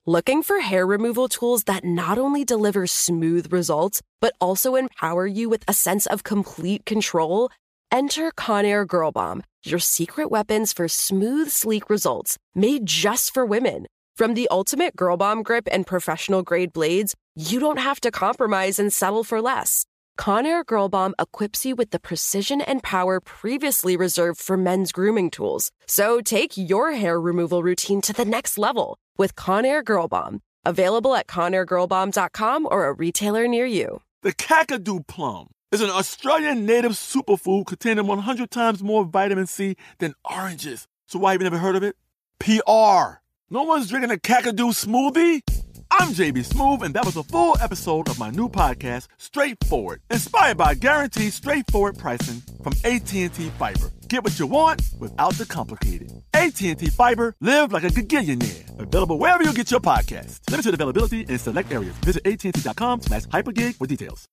Looking for hair removal tools that not only deliver smooth results, but also empower you with a sense of complete control? Enter Conair Girl Bomb, your secret weapons for smooth, sleek results, made just for women. From the ultimate Girl Bomb grip and professional-grade blades, you don't have to compromise and settle for less. Conair Girl Bomb equips you with the precision and power previously reserved for men's grooming tools. So take your hair removal routine to the next level with Conair Girl Bomb. Available at ConairGirlBomb.com or a retailer near you. The Kakadu plum is an Australian native superfood containing 100 times more vitamin C than oranges. So why have you never heard of it? PR. No one's drinking a Kakadu smoothie? I'm JB Smoove, and that was a full episode of my new podcast, Straightforward, inspired by guaranteed straightforward pricing from AT&T Fiber. Get what you want without the complicated. AT&T Fiber, live like a gigillionaire. Available wherever you get your podcasts. Limited availability in select areas. Visit AT&T.com/hypergig for details.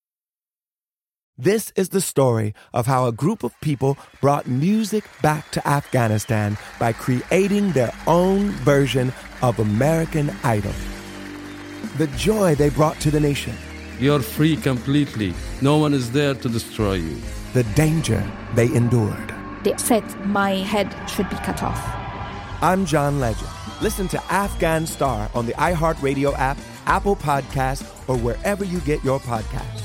This is the story of how a group of people brought music back to Afghanistan by creating their own version of American Idol. The joy they brought to the nation. You're free completely. No one is there to destroy you. The danger they endured. They said my head should be cut off. I'm John Legend. Listen to Afghan Star on the iHeartRadio app, Apple Podcasts, or wherever you get your podcasts.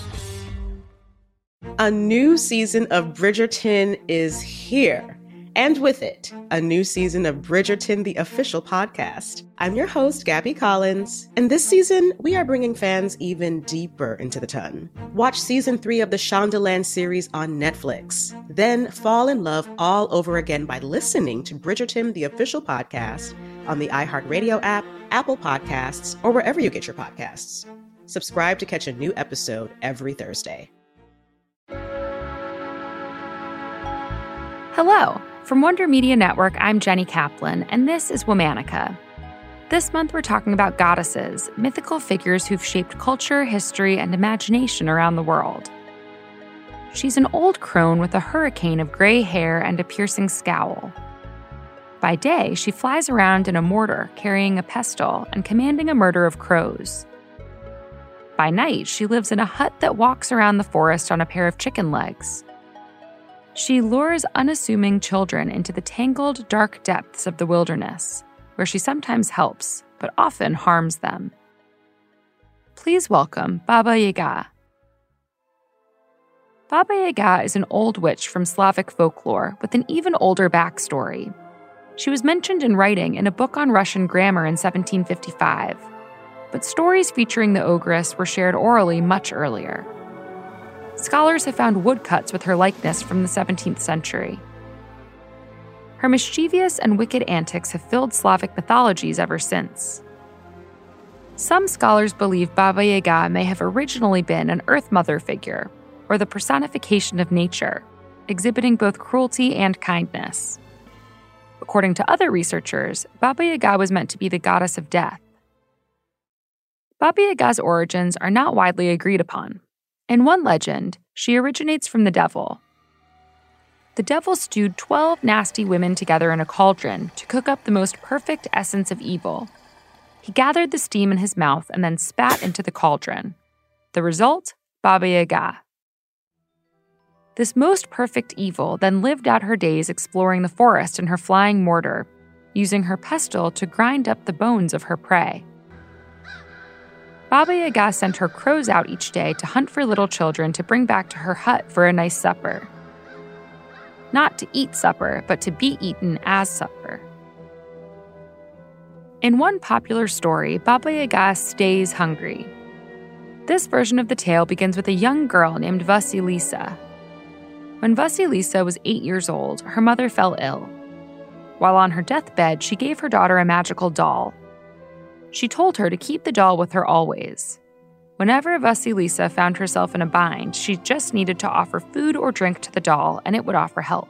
A new season of Bridgerton is here. And with it, a new season of Bridgerton, the official podcast. I'm your host, Gabby Collins, and this season, we are bringing fans even deeper into the ton. Watch season 3 of the Shondaland series on Netflix. Then fall in love all over again by listening to Bridgerton, the official podcast, on the iHeartRadio app, Apple Podcasts, or wherever you get your podcasts. Subscribe to catch a new episode every Thursday. Hello. From Wonder Media Network, I'm Jenny Kaplan, and this is Womanica. This month, we're talking about goddesses, mythical figures who've shaped culture, history, and imagination around the world. She's an old crone with a hurricane of gray hair and a piercing scowl. By day, she flies around in a mortar, carrying a pestle and commanding a murder of crows. By night, she lives in a hut that walks around the forest on a pair of chicken legs. She lures unassuming children into the tangled, dark depths of the wilderness, where she sometimes helps, but often harms them. Please welcome Baba Yaga. Baba Yaga is an old witch from Slavic folklore with an even older backstory. She was mentioned in writing in a book on Russian grammar in 1755, but stories featuring the ogress were shared orally much earlier. Scholars have found woodcuts with her likeness from the 17th century. Her mischievous and wicked antics have filled Slavic mythologies ever since. Some scholars believe Baba Yaga may have originally been an Earth Mother figure, or the personification of nature, exhibiting both cruelty and kindness. According to other researchers, Baba Yaga was meant to be the goddess of death. Baba Yaga's origins are not widely agreed upon. In one legend, she originates from the devil. The devil stewed 12 nasty women together in a cauldron to cook up the most perfect essence of evil. He gathered the steam in his mouth and then spat into the cauldron. The result? Baba Yaga. This most perfect evil then lived out her days exploring the forest in her flying mortar, using her pestle to grind up the bones of her prey. Baba Yaga sent her crows out each day to hunt for little children to bring back to her hut for a nice supper. Not to eat supper, but to be eaten as supper. In one popular story, Baba Yaga stays hungry. This version of the tale begins with a young girl named Vasilisa. When Vasilisa was 8 years old, her mother fell ill. While on her deathbed, she gave her daughter a magical doll. She told her to keep the doll with her always. Whenever Vasilisa found herself in a bind, she just needed to offer food or drink to the doll, and it would offer help.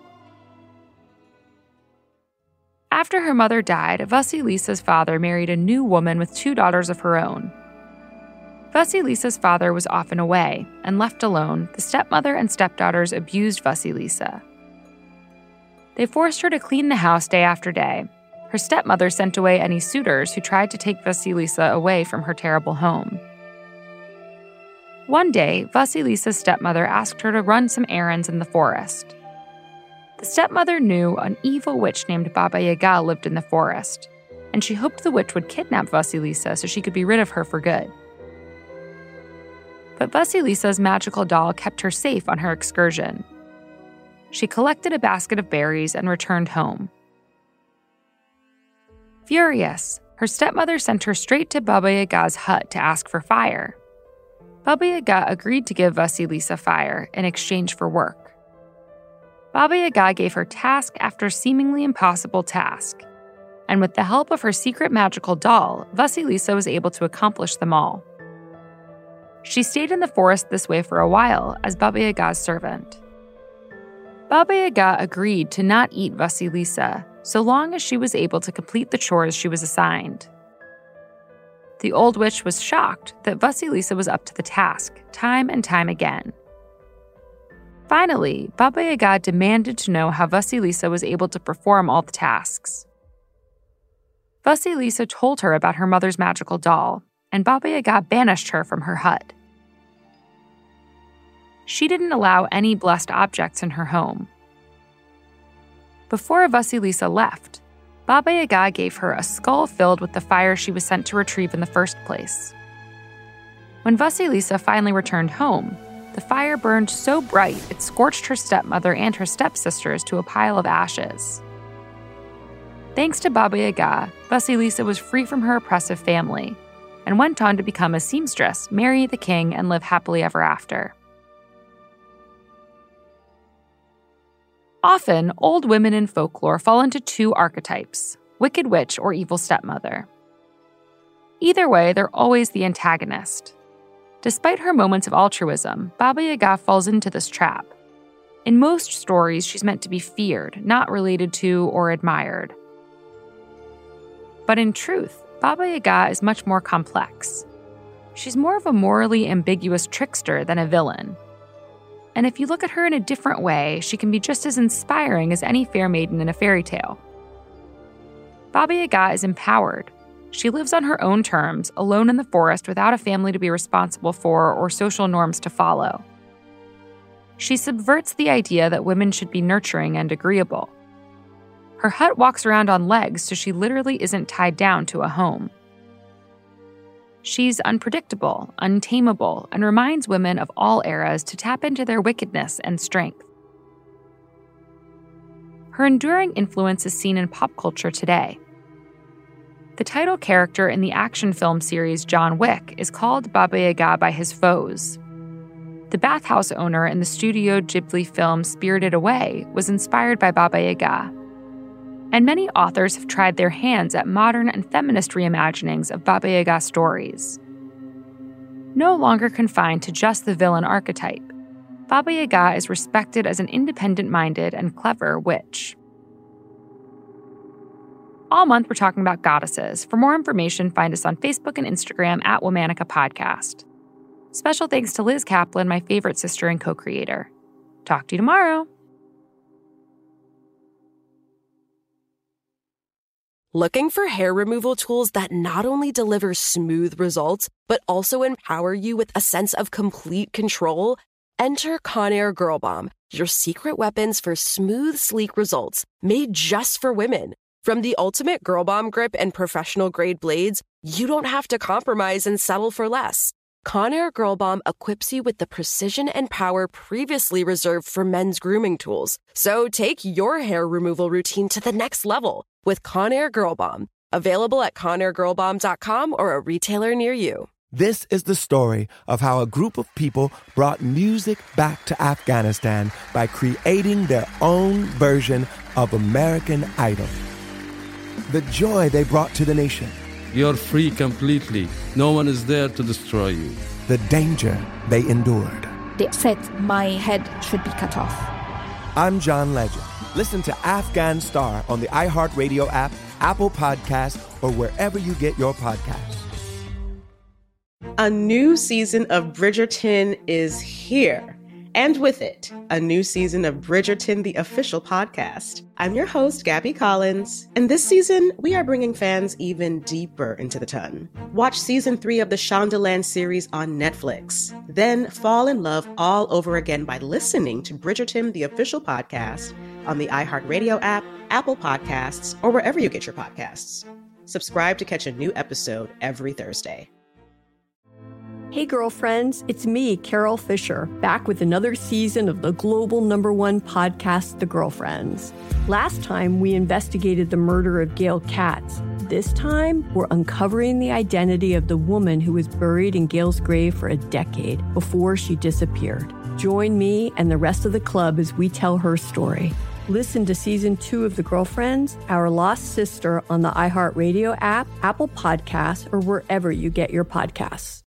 After her mother died, Vasilisa's father married a new woman with 2 daughters of her own. Vasilisa's father was often away, and left alone, the stepmother and stepdaughters abused Vasilisa. They forced her to clean the house day after day, Her stepmother sent away any suitors who tried to take Vasilisa away from her terrible home. One day, Vasilisa's stepmother asked her to run some errands in the forest. The stepmother knew an evil witch named Baba Yaga lived in the forest, and she hoped the witch would kidnap Vasilisa so she could be rid of her for good. But Vasilisa's magical doll kept her safe on her excursion. She collected a basket of berries and returned home. Furious, her stepmother sent her straight to Baba Yaga's hut to ask for fire. Baba Yaga agreed to give Vasilisa fire in exchange for work. Baba Yaga gave her task after seemingly impossible task, and with the help of her secret magical doll, Vasilisa was able to accomplish them all. She stayed in the forest this way for a while as Baba Yaga's servant. Baba Yaga agreed to not eat Vasilisa so long as she was able to complete the chores she was assigned. The old witch was shocked that Vasilisa was up to the task, time and time again. Finally, Baba Yaga demanded to know how Vasilisa was able to perform all the tasks. Vasilisa told her about her mother's magical doll, and Baba Yaga banished her from her hut. She didn't allow any blessed objects in her home. Before Vasilisa left, Baba Yaga gave her a skull filled with the fire she was sent to retrieve in the first place. When Vasilisa finally returned home, the fire burned so bright it scorched her stepmother and her stepsisters to a pile of ashes. Thanks to Baba Yaga, Vasilisa was free from her oppressive family and went on to become a seamstress, marry the king, and live happily ever after. Often, old women in folklore fall into two archetypes, wicked witch or evil stepmother. Either way, they're always the antagonist. Despite her moments of altruism, Baba Yaga falls into this trap. In most stories, she's meant to be feared, not related to or admired. But in truth, Baba Yaga is much more complex. She's more of a morally ambiguous trickster than a villain. And if you look at her in a different way, she can be just as inspiring as any fair maiden in a fairy tale. Baba Yaga is empowered. She lives on her own terms, alone in the forest without a family to be responsible for or social norms to follow. She subverts the idea that women should be nurturing and agreeable. Her hut walks around on legs, so she literally isn't tied down to a home. She's unpredictable, untamable, and reminds women of all eras to tap into their wickedness and strength. Her enduring influence is seen in pop culture today. The title character in the action film series John Wick is called Baba Yaga by his foes. The bathhouse owner in the Studio Ghibli film Spirited Away was inspired by Baba Yaga. And many authors have tried their hands at modern and feminist reimaginings of Baba Yaga stories. No longer confined to just the villain archetype, Baba Yaga is respected as an independent-minded and clever witch. All month, we're talking about goddesses. For more information, find us on Facebook and Instagram at Womanica Podcast. Special thanks to Liz Kaplan, my favorite sister and co-creator. Talk to you tomorrow. Looking for hair removal tools that not only deliver smooth results, but also empower you with a sense of complete control? Enter Conair Girl Bomb, your secret weapons for smooth, sleek results, made just for women. From the ultimate Girl Bomb grip and professional-grade blades, you don't have to compromise and settle for less. Conair Girl Bomb equips you with the precision and power previously reserved for men's grooming tools. So take your hair removal routine to the next level with Conair Girl Bomb. Available at ConairGirlBomb.com or a retailer near you. This is the story of how a group of people brought music back to Afghanistan by creating their own version of American Idol. The joy they brought to the nation. You're free completely. No one is there to destroy you. The danger they endured. They said my head should be cut off. I'm John Legend. Listen to Afghan Star on the iHeartRadio app, Apple Podcasts, or wherever you get your podcasts. A new season of Bridgerton is here. and with it, a new season of Bridgerton, the official podcast. I'm your host, Gabby Collins, and this season, we are bringing fans even deeper into the ton. Watch season 3 of the Shondaland series on Netflix. Then fall in love all over again by listening to Bridgerton, the official podcast, on the iHeartRadio app, Apple Podcasts, or wherever you get your podcasts. Subscribe to catch a new episode every Thursday. Hey girlfriends, it's me, Carol Fisher, back with another season of the global #1 podcast, The Girlfriends. Last time, we investigated the murder of Gail Katz. This time, we're uncovering the identity of the woman who was buried in Gail's grave for a decade before she disappeared. Join me and the rest of the club as we tell her story. Listen to Season 2 of The Girlfriends, Our Lost Sister on the iHeartRadio app, Apple Podcasts, or wherever you get your podcasts.